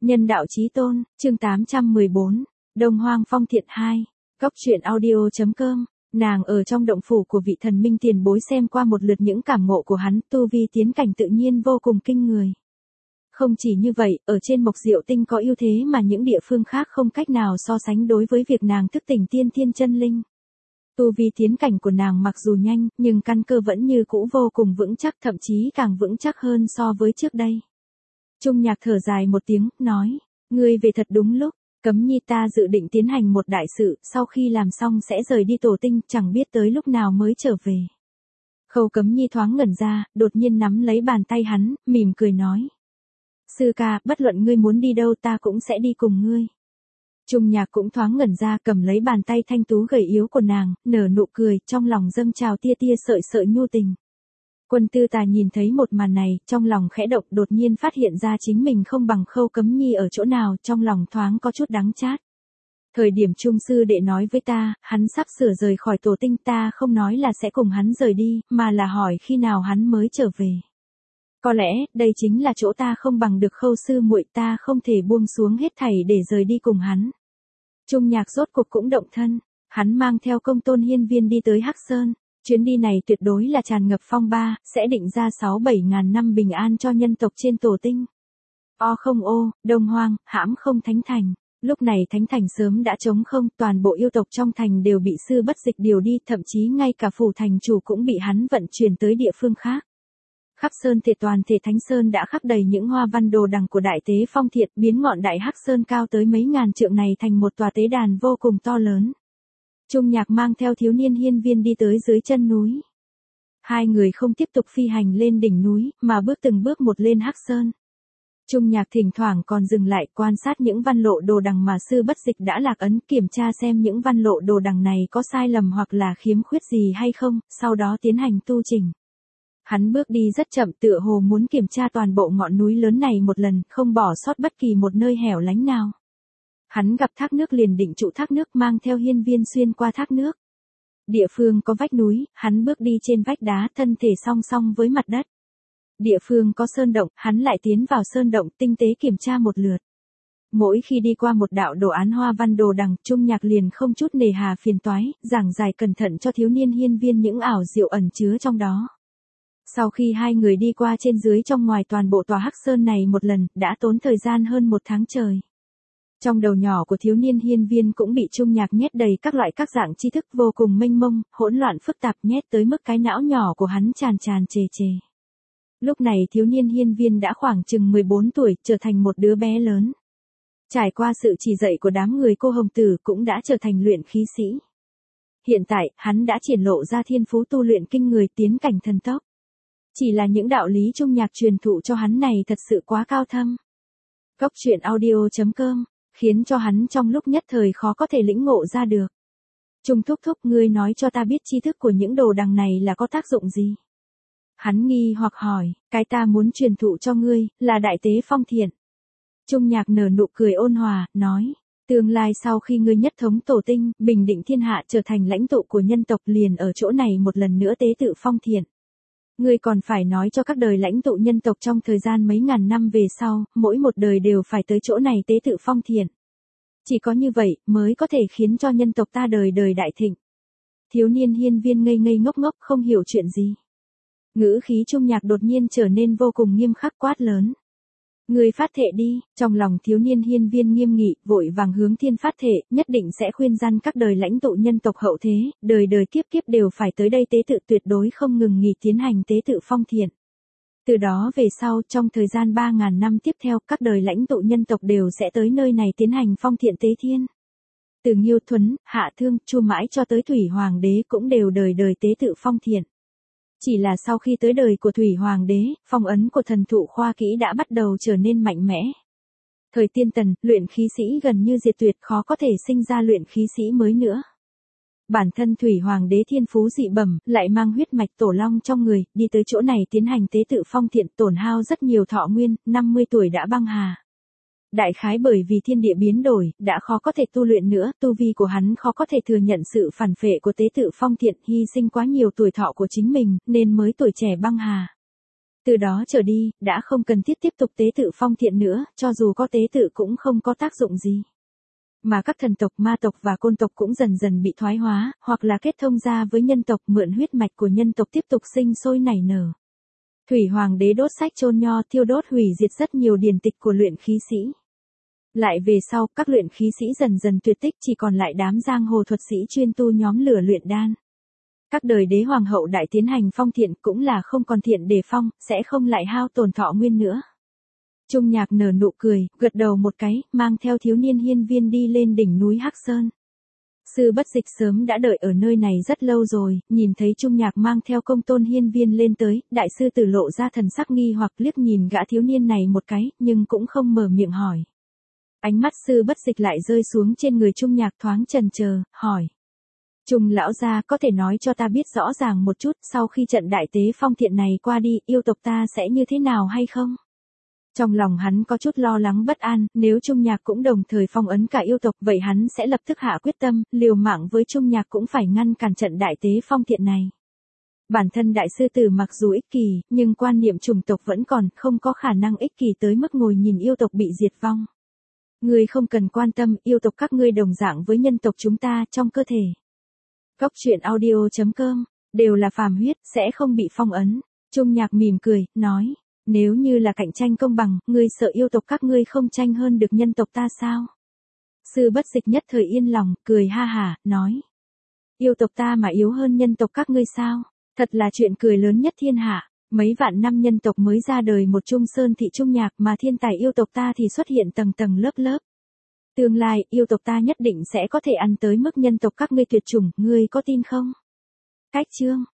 Nhân đạo chí tôn, chương 814, Đông Hoang Phong Thiện 2, Cóc truyện audio.com. Nàng ở trong động phủ của vị thần minh tiền bối xem qua một lượt những cảm ngộ của hắn, tu vi tiến cảnh tự nhiên vô cùng kinh người. Không chỉ như vậy, ở trên Mộc Diệu Tinh có ưu thế mà những địa phương khác không cách nào so sánh đối với việc nàng thức tỉnh tiên thiên chân linh. Tu vi tiến cảnh của nàng mặc dù nhanh, nhưng căn cơ vẫn như cũ vô cùng vững chắc, thậm chí càng vững chắc hơn so với trước đây. Trung Nhạc thở dài một tiếng, nói, ngươi về thật đúng lúc, Cấm Nhi ta dự định tiến hành một đại sự, sau khi làm xong sẽ rời đi Tổ Tinh, chẳng biết tới lúc nào mới trở về. Khâu Cấm Nhi thoáng ngẩn ra, đột nhiên nắm lấy bàn tay hắn, mỉm cười nói. Sư ca, bất luận ngươi muốn đi đâu ta cũng sẽ đi cùng ngươi. Trung Nhạc cũng thoáng ngẩn ra, cầm lấy bàn tay thanh tú gầy yếu của nàng, nở nụ cười, trong lòng dâng trào tia tia sợi sợi nhu tình. Quân Tư Tà nhìn thấy một màn này, trong lòng khẽ động, đột nhiên phát hiện ra chính mình không bằng Khâu Cấm Nhi ở chỗ nào, trong lòng thoáng có chút đắng chát. Thời điểm Trung sư đệ nói với ta, hắn sắp sửa rời khỏi Tổ Tinh, ta không nói là sẽ cùng hắn rời đi, mà là hỏi khi nào hắn mới trở về. Có lẽ, đây chính là chỗ ta không bằng được Khâu sư muội, ta không thể buông xuống hết thảy để rời đi cùng hắn. Trung Nhạc rốt cục cũng động thân, hắn mang theo Công Tôn Hiên Viên đi tới Hắc Sơn. Chuyến đi này tuyệt đối là tràn ngập phong ba, sẽ định ra 6-7 ngàn năm bình an cho nhân tộc trên Tổ Tinh. O không ô, Đông Hoang, hãm không Thánh Thành. Lúc này Thánh Thành sớm đã trống không, toàn bộ yêu tộc trong thành đều bị Sư Bất Dịch điều đi, thậm chí ngay cả phủ thành chủ cũng bị hắn vận chuyển tới địa phương khác. Khắp sơn thể toàn thể Thánh Sơn đã khắc đầy những hoa văn đồ đằng của Đại Tế Phong Thiện, biến ngọn Đại Hắc Sơn cao tới mấy ngàn trượng này thành một tòa tế đàn vô cùng to lớn. Trung Nhạc mang theo thiếu niên Hiên Viên đi tới dưới chân núi. Hai người không tiếp tục phi hành lên đỉnh núi, mà bước từng bước một lên Hắc Sơn. Trung Nhạc thỉnh thoảng còn dừng lại quan sát những văn lộ đồ đằng mà Sư Bất Dịch đã lạc ấn, kiểm tra xem những văn lộ đồ đằng này có sai lầm hoặc là khiếm khuyết gì hay không, sau đó tiến hành tu chỉnh. Hắn bước đi rất chậm, tựa hồ muốn kiểm tra toàn bộ ngọn núi lớn này một lần, không bỏ sót bất kỳ một nơi hẻo lánh nào. Hắn gặp thác nước liền định trụ thác nước, mang theo Hiên Viên xuyên qua thác nước. Địa phương có vách núi, hắn bước đi trên vách đá, thân thể song song với mặt đất. Địa phương có sơn động, hắn lại tiến vào sơn động, tinh tế kiểm tra một lượt. Mỗi khi đi qua một đạo đồ án hoa văn đồ đằng, Trung Nhạc liền không chút nề hà phiền toái, giảng giải cẩn thận cho thiếu niên Hiên Viên những ảo diệu ẩn chứa trong đó. Sau khi hai người đi qua trên dưới trong ngoài toàn bộ tòa Hắc Sơn này một lần, đã tốn thời gian hơn 1 tháng trời. Trong đầu nhỏ của thiếu niên Hiên Viên cũng bị Trung Nhạc nhét đầy các loại các dạng tri thức vô cùng mênh mông, hỗn loạn phức tạp, nhét tới mức cái não nhỏ của hắn tràn tràn trề trề. Lúc này thiếu niên Hiên Viên đã khoảng chừng 14 tuổi, trở thành một đứa bé lớn. Trải qua sự chỉ dạy của đám người cô hồng tử cũng đã trở thành luyện khí sĩ. Hiện tại, hắn đã triển lộ ra thiên phú tu luyện kinh người, tiến cảnh thần tốc. Chỉ là những đạo lý Trung Nhạc truyền thụ cho hắn này thật sự quá cao thâm. Cóc truyện audio.com, khiến cho hắn trong lúc nhất thời khó có thể lĩnh ngộ ra được. Trung thúc thúc, ngươi nói cho ta biết tri thức của những đồ đằng này là có tác dụng gì? Hắn nghi hoặc hỏi, cái ta muốn truyền thụ cho ngươi, là Đại Tế Phong Thiện. Trung Nhạc nở nụ cười ôn hòa, nói, tương lai sau khi ngươi nhất thống Tổ Tinh, bình định thiên hạ, trở thành lãnh tụ của nhân tộc, liền ở chỗ này một lần nữa tế tự Phong Thiện. Ngươi còn phải nói cho các đời lãnh tụ nhân tộc trong thời gian mấy ngàn năm về sau, mỗi một đời đều phải tới chỗ này tế tự Phong Thiện. Chỉ có như vậy, mới có thể khiến cho nhân tộc ta đời đời đại thịnh. Thiếu niên Hiên Viên ngây ngây ngốc ngốc không hiểu chuyện gì. Ngữ khí Trung Nhạc đột nhiên trở nên vô cùng nghiêm khắc, quát lớn. Ngươi phát thệ đi, trong lòng thiếu niên Hiên Viên nghiêm nghị, vội vàng hướng thiên phát thệ, nhất định sẽ khuyên răn các đời lãnh tụ nhân tộc hậu thế, đời đời kiếp kiếp đều phải tới đây tế tự, tuyệt đối không ngừng nghỉ tiến hành tế tự Phong Thiện. Từ đó về sau, trong thời gian 3.000 năm tiếp theo, các đời lãnh tụ nhân tộc đều sẽ tới nơi này tiến hành Phong Thiện tế thiên. Từ Nghiêu Thuấn, Hạ Thương, Chu mãi cho tới Thủy Hoàng đế cũng đều đời đời tế tự Phong Thiện. Chỉ là sau khi tới đời của Thủy Hoàng đế, phong ấn của thần thụ khoa kỹ đã bắt đầu trở nên mạnh mẽ. Thời Tiên Tần, luyện khí sĩ gần như diệt tuyệt, khó có thể sinh ra luyện khí sĩ mới nữa. Bản thân Thủy Hoàng đế thiên phú dị bẩm, lại mang huyết mạch tổ long trong người, đi tới chỗ này tiến hành tế tự Phong Thiện, tổn hao rất nhiều thọ nguyên, 50 tuổi đã băng hà. Đại khái bởi vì thiên địa biến đổi, đã khó có thể tu luyện nữa, tu vi của hắn khó có thể thừa nhận sự phản phệ của tế tự Phong Thiện, hy sinh quá nhiều tuổi thọ của chính mình, nên mới tuổi trẻ băng hà. Từ đó trở đi, đã không cần tiếp tục tế tự Phong Thiện nữa, cho dù có tế tự cũng không có tác dụng gì. Mà các thần tộc, ma tộc và côn tộc cũng dần dần bị thoái hóa, hoặc là kết thông ra với nhân tộc, mượn huyết mạch của nhân tộc tiếp tục sinh sôi nảy nở. Thủy Hoàng đế đốt sách chôn nho, thiêu đốt hủy diệt rất nhiều điển tịch của luyện khí sĩ. Lại về sau, các luyện khí sĩ dần dần tuyệt tích, chỉ còn lại đám giang hồ thuật sĩ chuyên tu nhóm lửa luyện đan. Các đời đế hoàng hậu đại tiến hành phong thiện cũng là không còn thiện để phong, sẽ không lại hao tổn thọ nguyên nữa. Trung Nhạc nở nụ cười, gật đầu một cái, mang theo thiếu niên hiên viên đi lên đỉnh núi Hắc Sơn. Sư Bất Dịch sớm đã đợi ở nơi này rất lâu rồi, nhìn thấy Trung Nhạc mang theo công tôn hiên viên lên tới, đại sư tử lộ ra thần sắc nghi hoặc liếc nhìn gã thiếu niên này một cái, nhưng cũng không mở miệng hỏi. Ánh mắt Sư Bất Dịch lại rơi xuống trên người Trung Nhạc thoáng chần chờ, hỏi. Trung lão gia có thể nói cho ta biết rõ ràng một chút, sau khi trận đại tế phong thiện này qua đi, yêu tộc ta sẽ như thế nào hay không? Trong lòng hắn có chút lo lắng bất an, nếu Trung Nhạc cũng đồng thời phong ấn cả yêu tộc, vậy hắn sẽ lập tức hạ quyết tâm, liều mạng với Trung Nhạc cũng phải ngăn cản trận đại tế phong thiện này. Bản thân đại sư tử mặc dù ích kỷ, nhưng quan niệm chủng tộc vẫn còn, không có khả năng ích kỷ tới mức ngồi nhìn yêu tộc bị diệt vong. Ngươi không cần quan tâm, yêu tộc các ngươi đồng dạng với nhân tộc chúng ta trong cơ thể. Cốc truyện audio.com, đều là phàm huyết, sẽ không bị phong ấn. Trung Nhạc mỉm cười, nói, nếu như là cạnh tranh công bằng, ngươi sợ yêu tộc các ngươi không tranh hơn được nhân tộc ta sao? Sư Bất Dịch nhất thời yên lòng, cười ha hả, nói, yêu tộc ta mà yếu hơn nhân tộc các ngươi sao? Thật là chuyện cười lớn nhất thiên hạ, mấy vạn năm nhân tộc mới ra đời một Trung Sơn thị Trung Nhạc mà thiên tài yêu tộc ta thì xuất hiện tầng tầng lớp lớp. Tương lai, yêu tộc ta nhất định sẽ có thể ăn tới mức nhân tộc các ngươi tuyệt chủng, ngươi có tin không? Cách chương